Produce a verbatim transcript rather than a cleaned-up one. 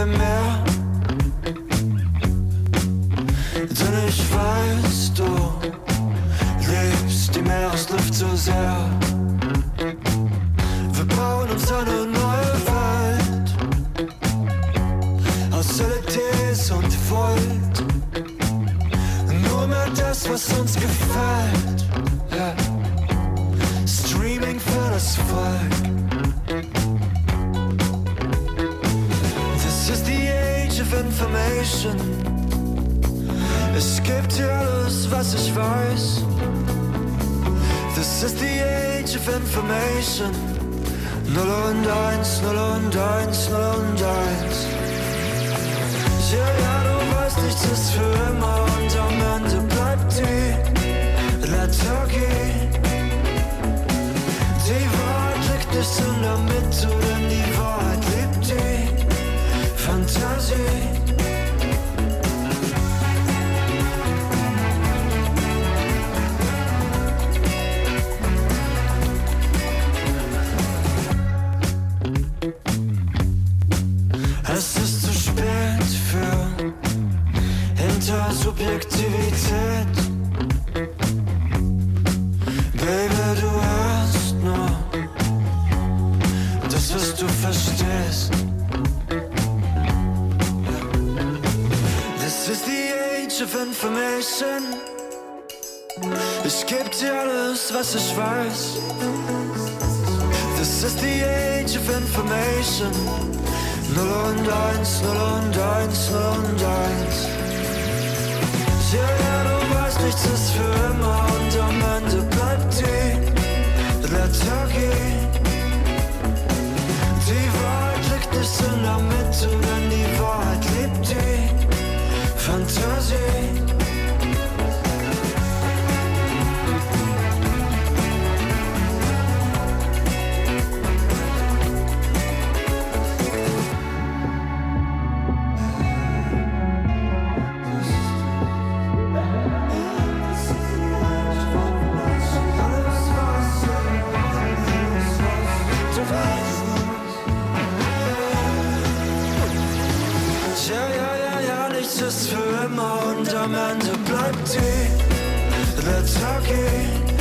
mehr, mehr. Denn ich weiß, du liebst die Meeresluft so sehr. Wir bauen uns eine neue Welt aus L E Ds und Volt. Nur mehr das, was uns gefällt. Yeah. Streaming für das Volk. This is the age of information. Es gibt hier alles, was ich weiß. This is the age of information. Null und eins, null und eins, null und eins. Ja, ja, du weißt, nichts ist für immer und am Ende bleibt die Lethargie. Die Wahrheit liegt nicht in der Mitte, denn die Wahrheit liebt die Fantasie. Es ist zu spät für Intersubjektivität. Baby, du hörst nur das, was du verstehst. This is the age of information. Ich geb dir alles, was ich weiß. This is the age of information. Null und eins, null und eins, null und eins. Ja, ja, du weißt, nichts ist für immer und am Ende bleibt die Lethargie. Die Wahrheit liegt nicht in der Mitte, denn die Wahrheit liebt die Fantasie. Ist für immer und am Ende bleibt die Lethargie.